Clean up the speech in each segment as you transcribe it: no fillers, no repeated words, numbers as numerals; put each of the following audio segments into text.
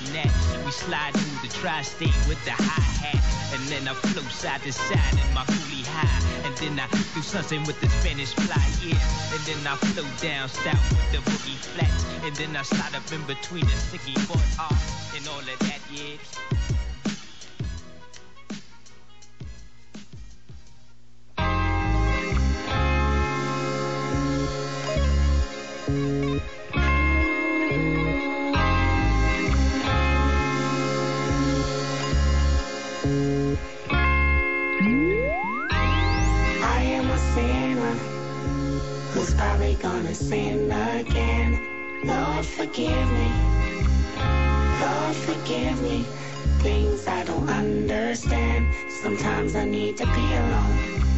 and that. We slide through the tri-state with the hi-hat, and then I flow side to side in my coolie high, and then I do something with the Spanish fly, yeah, and then I flow down south with the boogie flats, and then I slide up in between the sticky board off and all of that, yeah. Gonna sin again. Lord forgive me, Lord forgive me. Things I don't understand. Sometimes I need to be alone.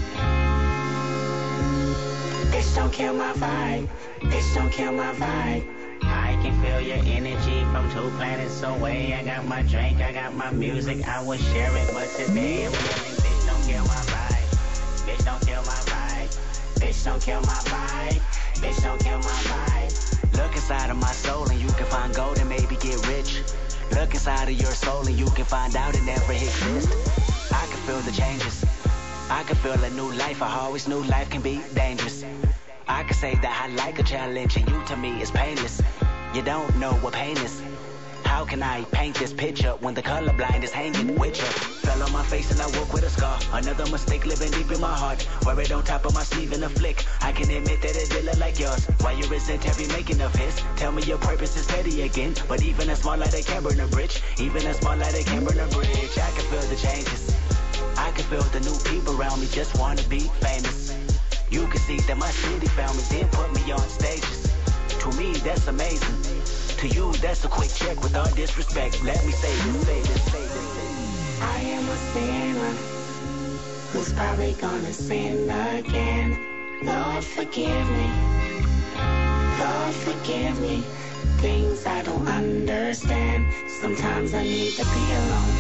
Bitch, don't kill my vibe. Bitch, don't kill my vibe. I can feel your energy from 2 planets away. I got my drink, I got my music, I will share it, but today I'm feeling, bitch, don't kill my vibe. Bitch, don't kill my vibe. Bitch, don't kill my vibe. Bitch, don't kill my vibe. Look inside of my soul and you can find gold and maybe get rich. Look inside of your soul and you can find out it never exists. I can feel the changes. I can feel a new life. I always knew life can be dangerous. I can say that I like a challenge and you to me is painless. You don't know what pain is. How can I paint this picture when the colorblind is hanging with you? Fell on my face and I woke with a scar. Another mistake living deep in my heart. Wear it on top of my sleeve in a flick. I can admit that it did look like yours. Why you resent every making of his? Tell me your purpose is petty again. But even a small light they can burn a bridge. Even a small light they can burn a bridge. I can feel the changes. I can feel the new people around me just wanna be famous. You can see that my city found me, then put me on stages. To me, that's amazing. To you, that's a quick check with all disrespect. Let me say this, say this, say this. I am a sinner who's probably gonna sin again. Lord, forgive me. Lord, forgive me. Things I don't understand. Sometimes I need to be alone.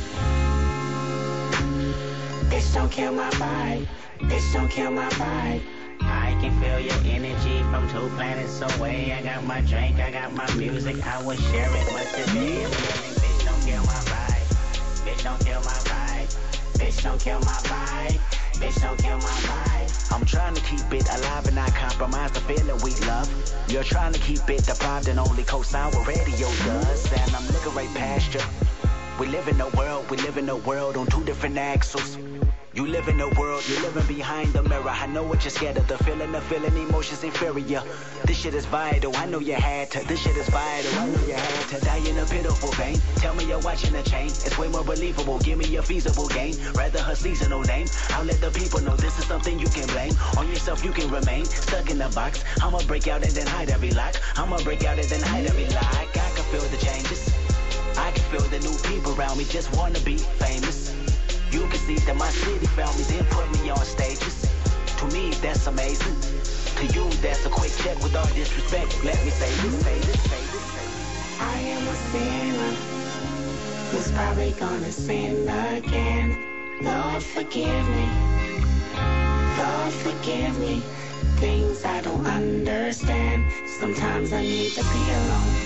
Bitch, don't kill my vibe. Bitch, don't kill my vibe. I can feel your energy from 2 planets away. I got my drink, I got my music, I will share it, but today I'm feeling, bitch, don't kill my vibe. Bitch, don't kill my vibe. Bitch, don't kill my vibe. Bitch, don't kill my vibe. I'm trying to keep it alive and not compromise the feeling we love. You're trying to keep it deprived and only co-sign what radio does. And I'm looking right past you. We live in a world on 2 different axles. You live in a world, you're living behind the mirror. I know what you're scared of, the feeling, emotions inferior. This shit is vital, I know you had to. This shit is vital, I know you had to. Die in a pitiful vein, tell me you're watching a chain. It's way more believable, give me a feasible gain. Rather her seasonal name, I'll let the people know this is something you can blame. On yourself you can remain, stuck in the box. I'ma break out and then hide every lock. I'ma break out and then hide every lock. I can feel the changes. I can feel the new people around me just wanna be famous. You can see that my city found me, then put me on stages. To me, that's amazing. To you, that's a quick check with all disrespect. Let me say this, say this, say this, say this. I am a sinner who's probably gonna sin again. Lord, forgive me. Lord, forgive me. Things I don't understand. Sometimes I need to be alone.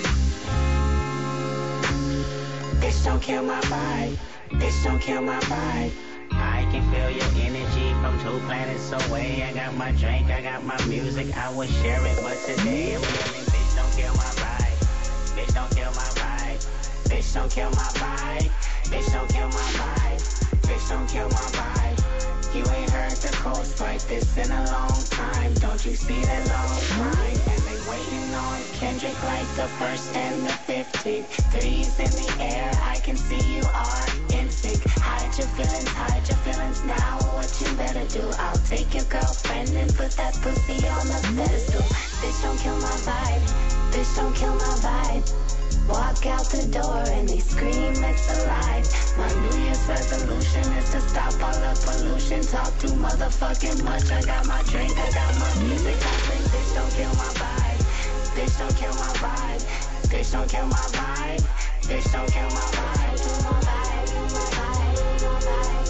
Bitch, don't kill my vibe. Bitch, don't kill my vibe. I can feel your energy from 2 planets away. I got my drink, I got my music, I will share it, but today I'm feeling, bitch, don't kill my vibe. Bitch, don't kill my vibe. Bitch, don't kill my vibe. Bitch, don't kill my vibe. Bitch, don't kill my vibe. You ain't heard the coast like this in a long time. Don't you see that long line? And they waiting on Kendrick like the 1st and the 15th. Threes in the air, I can see you are in sync. Hide your feelings now. What you better do? I'll take your girlfriend and put that pussy on the pedestal. Bitch, don't kill my vibe. Bitch, don't kill my vibe. Walk out the door and they scream it's alive. My New Year's resolution is to stop all the pollution. Talk too motherfucking much. I got my drink, I got my music. I sing, bitch, don't kill my vibe. Bitch, don't kill my vibe. Bitch, don't kill my vibe. Bitch, don't kill my vibe. Kill my vibe, kill my vibe, kill my vibe.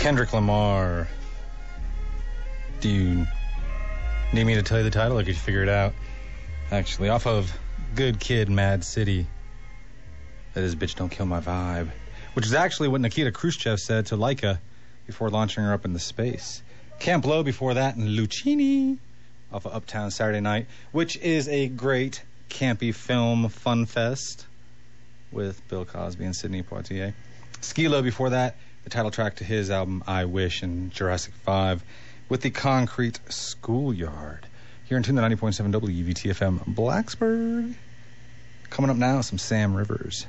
Kendrick Lamar. Do you need me to tell you the title, or could you figure it out? Actually, off of Good Kid, Mad City. That is Bitch Don't Kill My Vibe. Which is actually what Nikita Khrushchev said to Laika before launching her up into space. Camp Low before that, and Lucchini off of Uptown Saturday Night, which is a great campy film fun fest with Bill Cosby and Sidney Poitier. Skee-Lo before that, the title track to his album I Wish, and Jurassic 5 with the Concrete Schoolyard. Here in tune to 90.7 WVTFM Blacksburg. Coming up now, some Sam Rivers.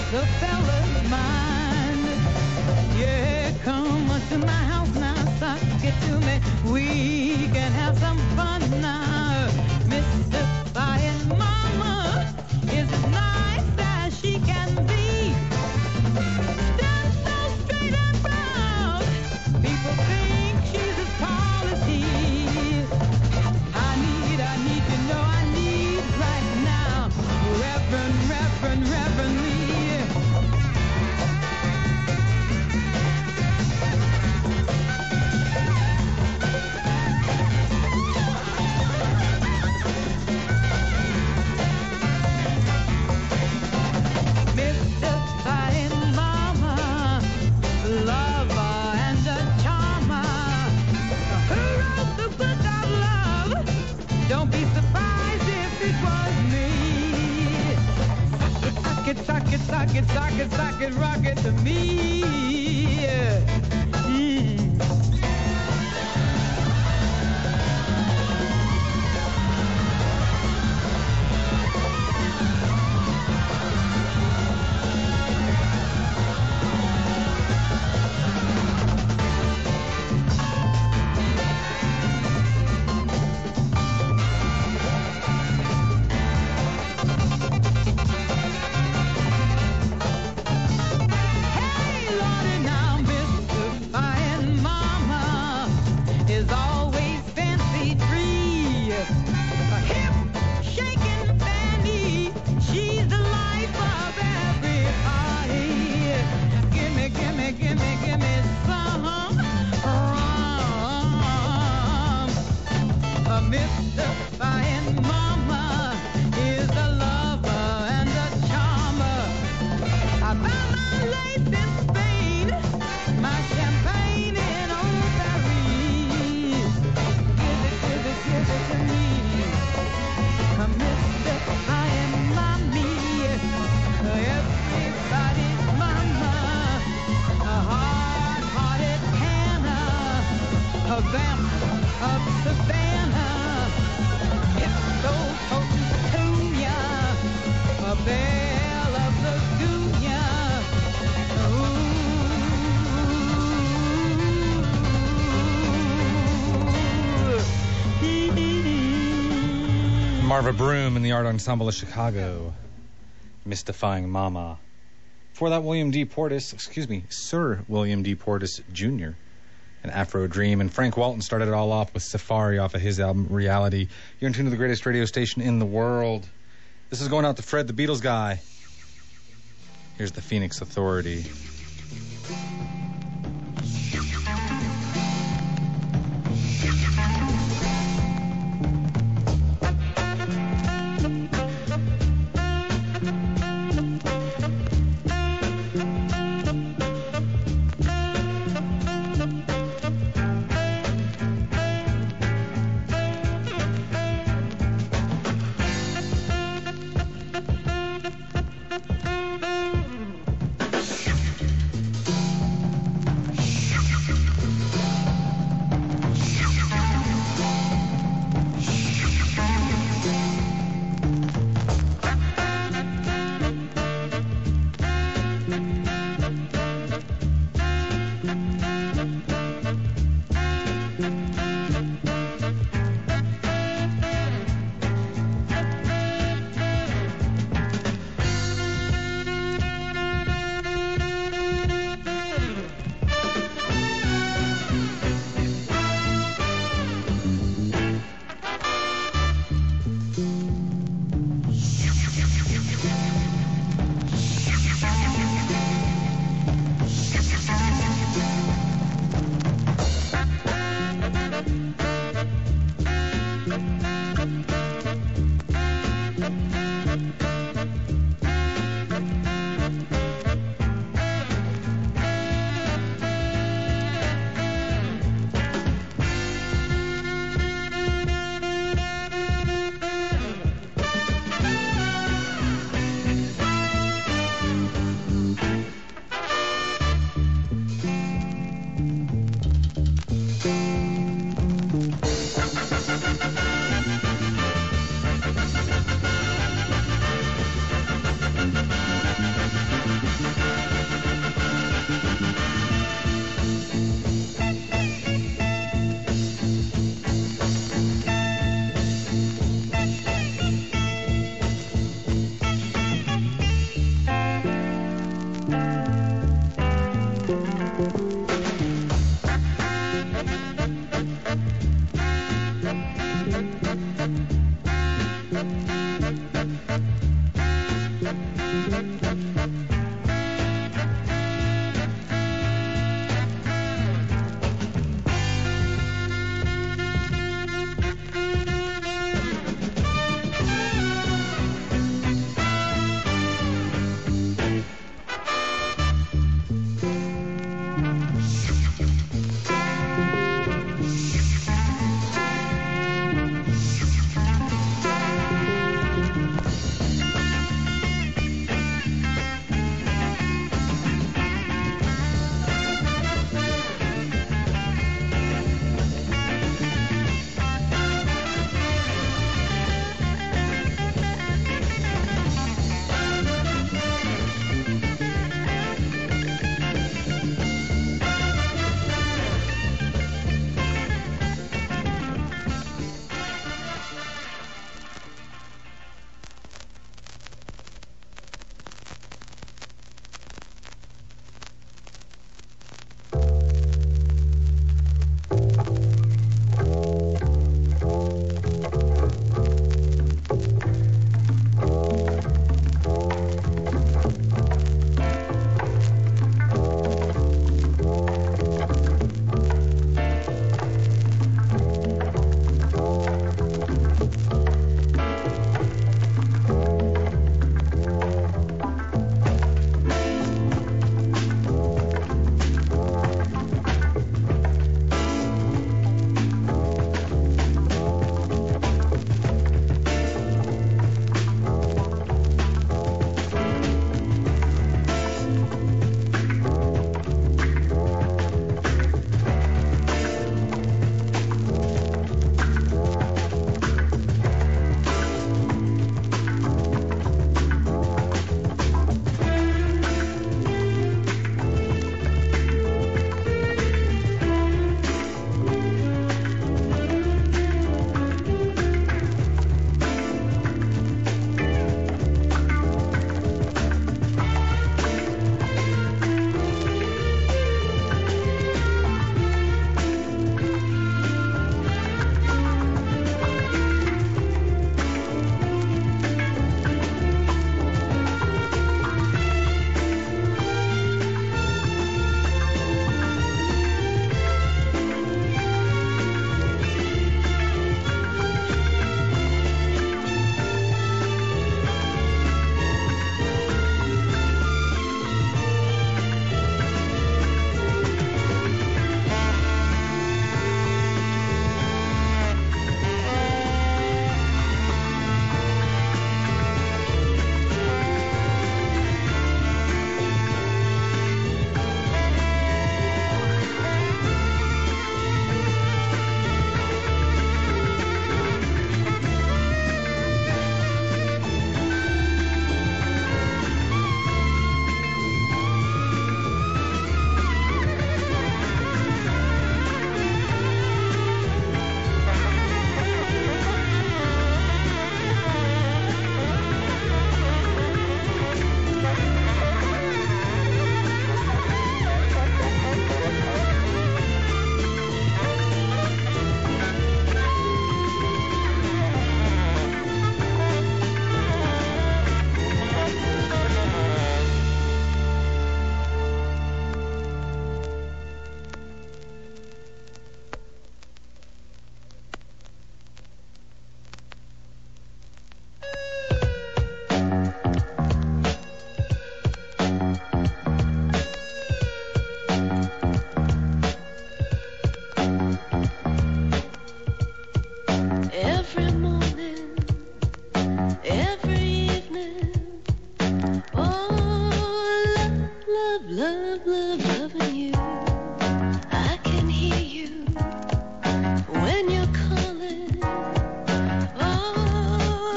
the fella's mine. Yeah, come to my house now, suck it to me. We can have some fun now. Mr. Fine Mama is as nice as she can be. Stands so straight and proud. People think she's as tall as he. I need to know I need right now. Reverend Lee. Mr. Fine Mama, lover and a charmer, who wrote the book of love? Don't be surprised if it was me. Sock it, rock it to me. Hey, Lordy, now, Mr. Fine Mama is always fancy free. A hip shaking Fanny, she's the life of every party. Gimme some rum. Mr. Fine Mama is a lover and a charmer. I found my lace in Spain, my champagne in Old Paris. Give it to me. Mr. Fine Mommy, everybody's mama, a hard-hearted Hannah, a vamp of Savannah, it's so potent petunia, a belle of Lagunia. Marva Broom and the Art Ensemble of Chicago, Mystifying Mama. Before that, Sir William D. Portis Jr., and Afro Dream, and Frank Walton started it all off with Safari off of his album Reality. You're in tune to the greatest radio station in the world. This is going out to Fred, the Beatles guy. Here's the Phoenix Authority.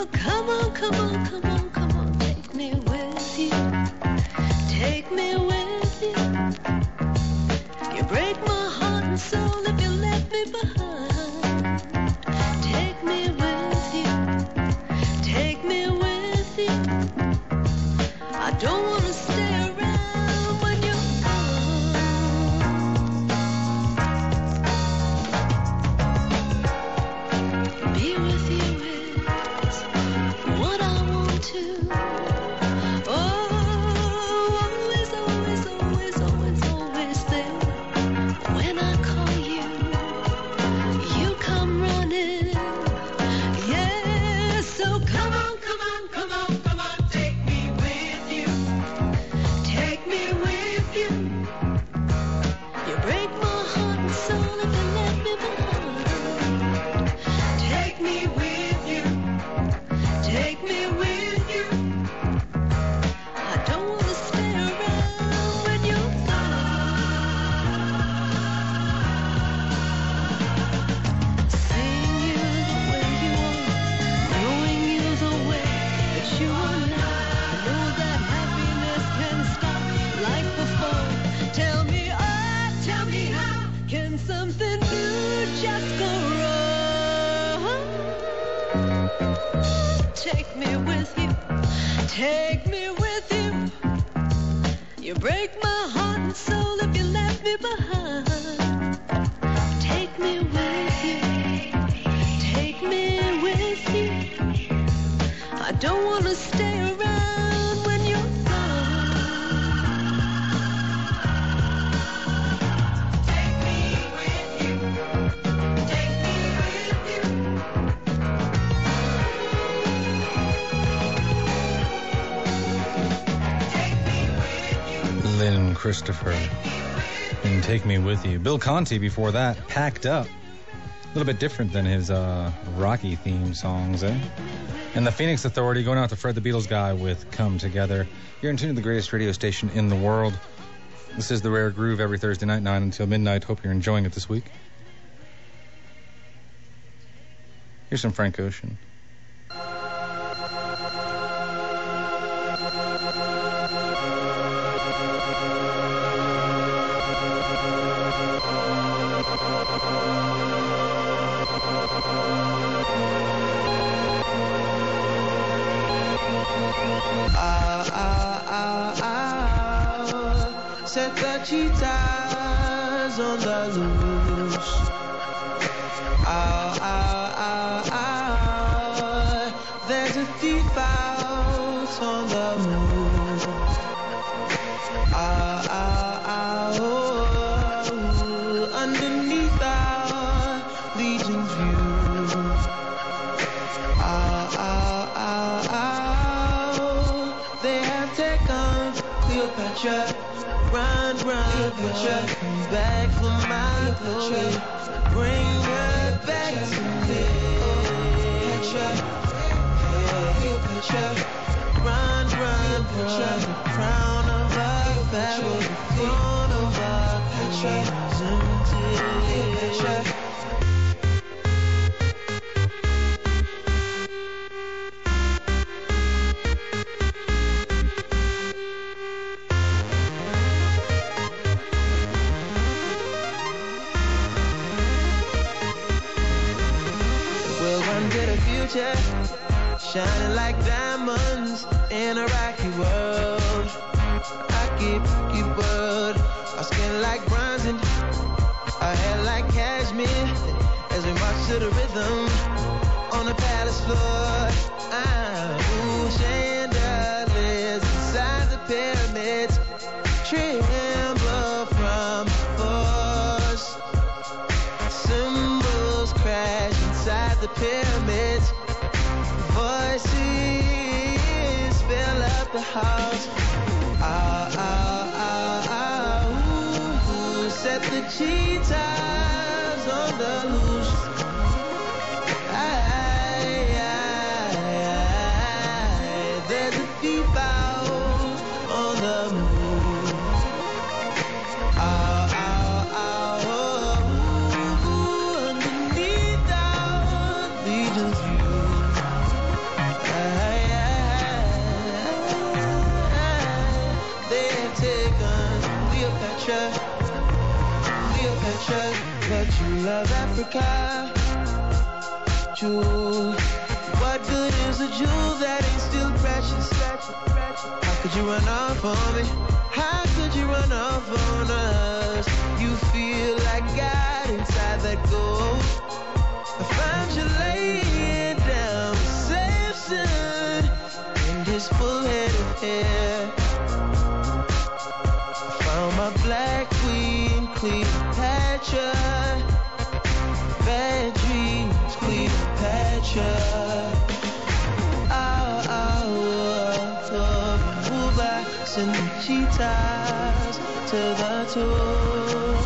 So come on, come on, come on, come on, take me with you. Take me with you. You break my heart and soul if you let me behind. Take me with you. Take me with you. I don't want to stay around when you're gone. Be with you is what I want to. Oh, always, always, always, always, always there. When I call you, you come running. Yeah, so come on, come on, come on, come on, take me with you. Take me with you. You break my heart and soul if you let me behind. Take me with you. Take me with you. I don't want to stay around when you're gone. Seeing you the way you are, knowing you the way that you are now. I know that happiness can stop like before. Tell me, oh, tell me how can something new just go wrong? Take me with you. Take me with you. You break my heart and soul if you left me behind. Take me with you. Take me with you. I don't want to stay around when you're gone. Take me with you. Take me with you. Lynn Christopher and Take Me With You. Bill Conti before that, Packed Up. A little bit different than his Rocky theme songs, eh? And the Phoenix Authority going out to Fred the Beatles guy with Come Together. You're in tune to the greatest radio station in the world. This is The Rare Groove every Thursday night, 9 until midnight. Hope you're enjoying it this week. Here's some Frank Ocean. Set the cheetahs on the loose. There's a thief out on the move. Underneath our Legion's view. They have taken Cleopatra. Run, Cleopatra, come back for my glory. Bring her back to me. Cleopatra, run, Cleopatra, the crown of our Pharaoh, the throne of our country is empty. Cleopatra. Shining like diamonds in a rocky world. Rocky world. Our skin like bronze and our hair like cashmere. As we march to the rhythm on the palace floor. Chandeliers inside the pyramids tremble from force. Symbols crash inside the pyramids. Voices fill up the house. Set the cheetahs on the loose. There's a thief out on the move. Underneath our Legion's view. Cleopatra, but you love Africa. Jewel, what good is a jewel that ain't still precious? How could you run off on me? How could you run off on us? You feel like God inside that gold. I found you laying down with Samson and his full head of hair. I found my black queen, Cleopatra. Bad dreams, Cleopatra. And the cheetahs to the tomb.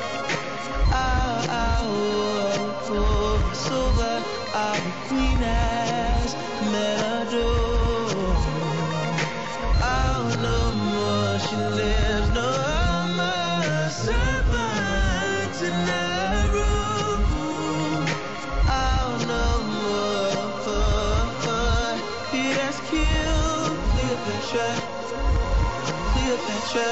Silver, our queen has met a doom. No more she lives, no more servants in that room. No more, he has killed Cleopatra. Cleopatra.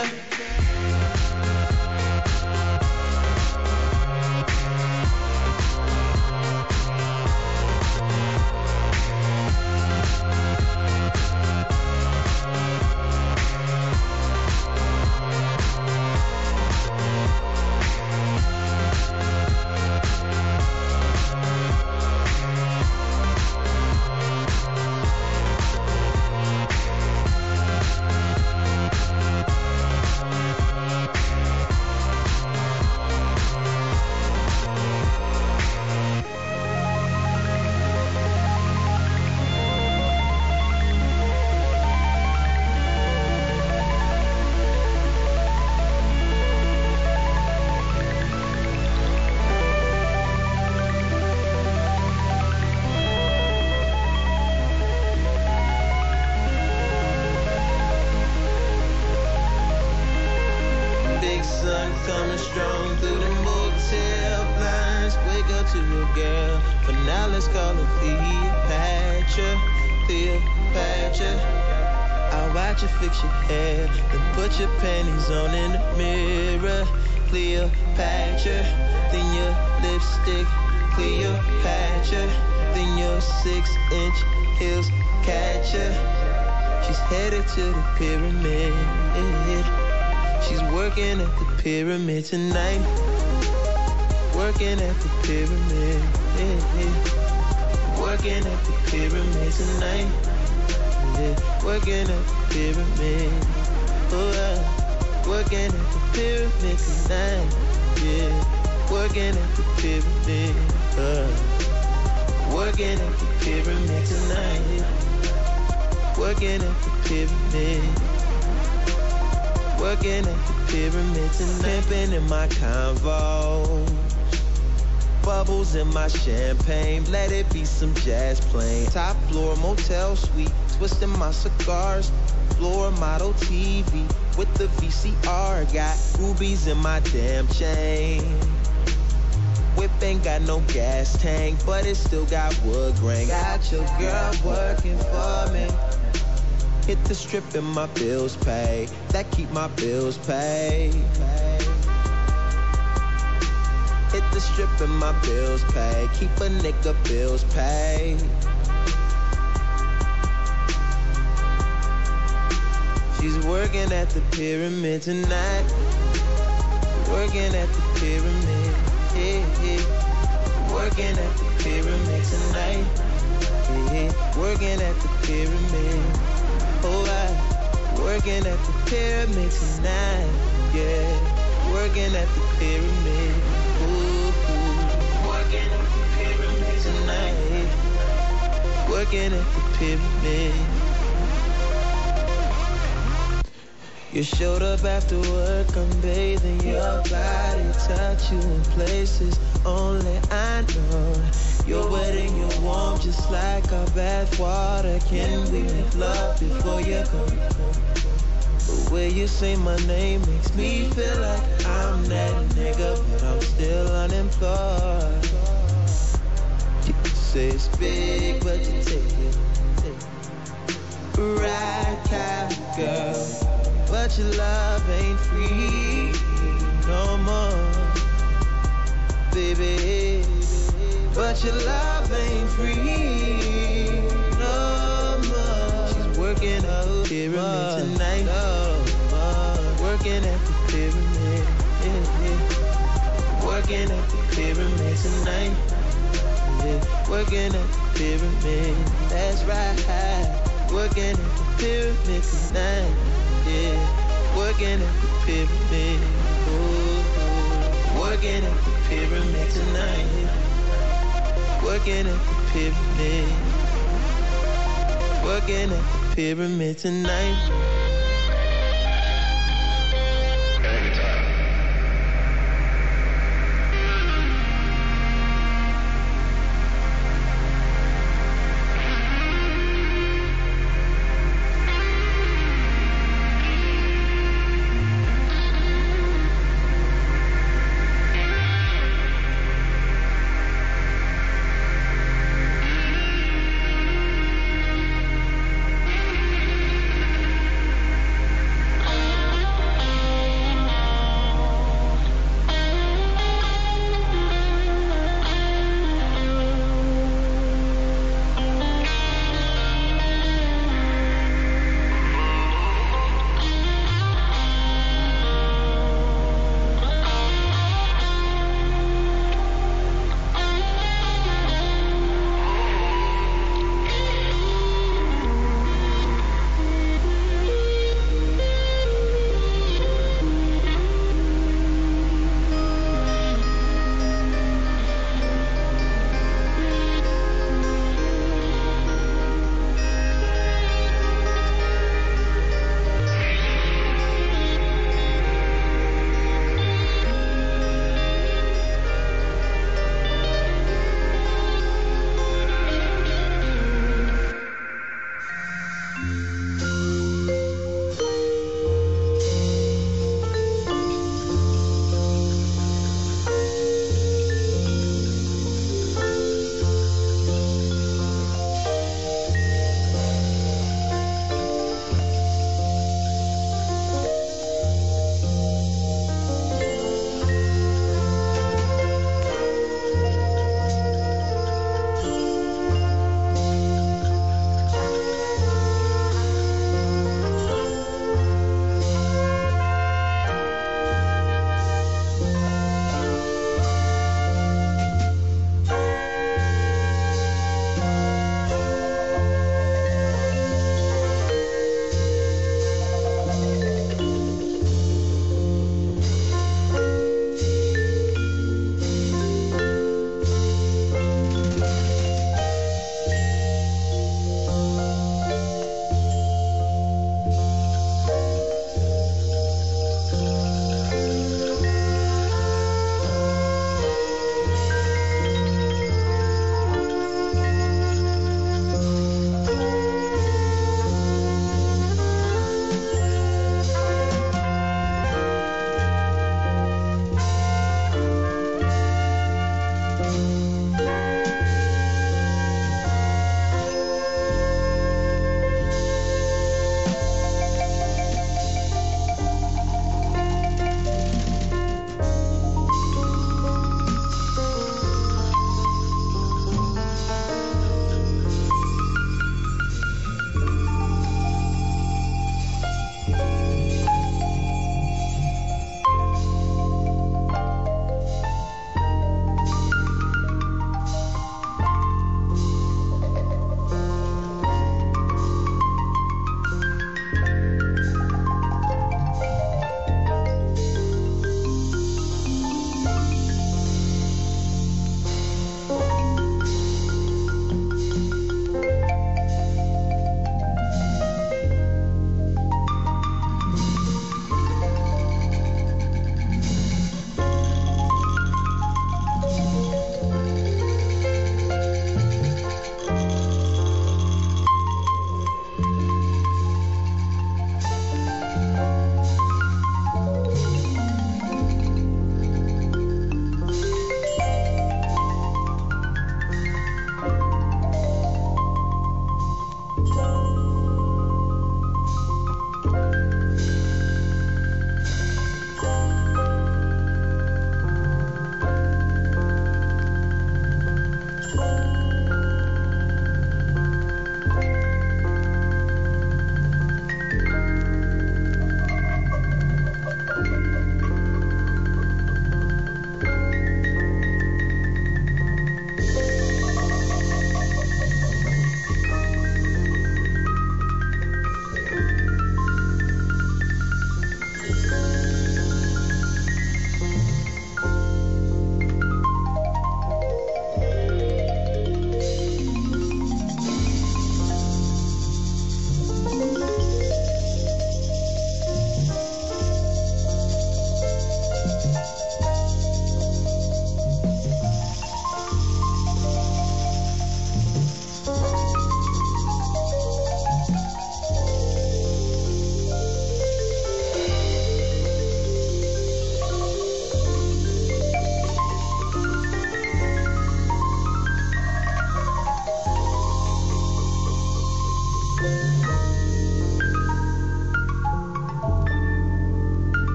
Fix your hair, then put your panties on in the mirror. Cleopatra, then your lipstick. Cleopatra, then your 6-inch heels catch her. She's headed to the pyramid. She's working at the pyramid tonight. Working at the pyramid. Working at the pyramid tonight. Working at the pyramid. Working at the pyramid tonight. Yeah. Working at the pyramid. Working at the pyramid tonight. Working at the pyramid. Working at the pyramid tonight. Pimping in my Convo. Bubbles in my champagne, let it be some jazz playing. Top floor motel suite, twisting my cigars. Floor model TV with the VCR. Got rubies in my damn chain. Whip ain't got no gas tank, but it still got wood grain. Got your girl working for me. Hit the strip and my bills paid. That keep my bills paid. Hit the strip and my bills paid. Keep a nigga bills paid. She's working at the pyramid tonight. Working at the pyramid. Working at the pyramid tonight. Working at the pyramid. Working at the pyramid tonight. Yeah. Working at the pyramid. Working at the pyramid tonight. Working at the pyramid. You showed up after work, I'm bathing your body, touch you in places only I know. You're wet and you're warm, just like our bath water. Can we make love before you go? The way you say my name makes me feel like I'm that nigga, but I'm still unemployed. You say it's big, but you take it. Right kind of girl, but your love ain't free no more. baby. But your love ain't free no more. She's working at the pyramid tonight. Working at the pyramid. Working at the pyramid tonight. Working at the pyramid. That's right. Working at the pyramid tonight. Working at the pyramid. Working at the pyramid tonight. Working at the pyramid. Working at the pyramid tonight.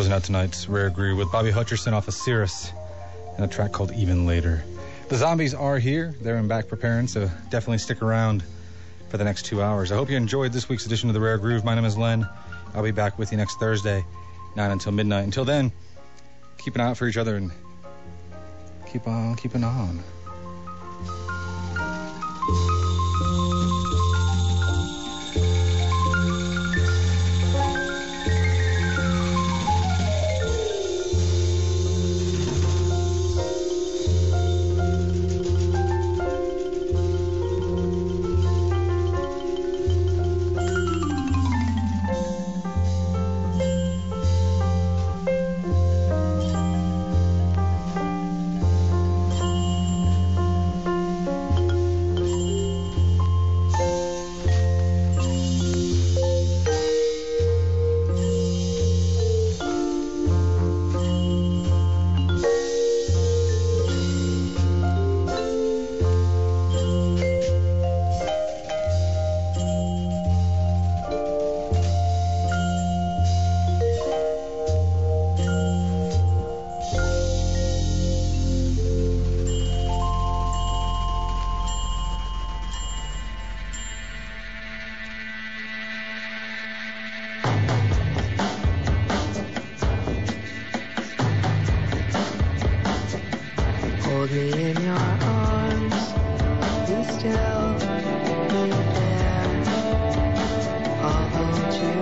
Closing out tonight's Rare Groove with Bobby Hutcherson off of Cirrus and a track called Even Later. The Zombies are here. They're in back preparing, so definitely stick around for the next 2 hours. I hope you enjoyed this week's edition of the Rare Groove. My name is Len. I'll be back with you next Thursday, 9 until midnight. Until then, keep an eye out for each other and keep on keeping on. Hold me in your arms, be still, be there. I'll hold you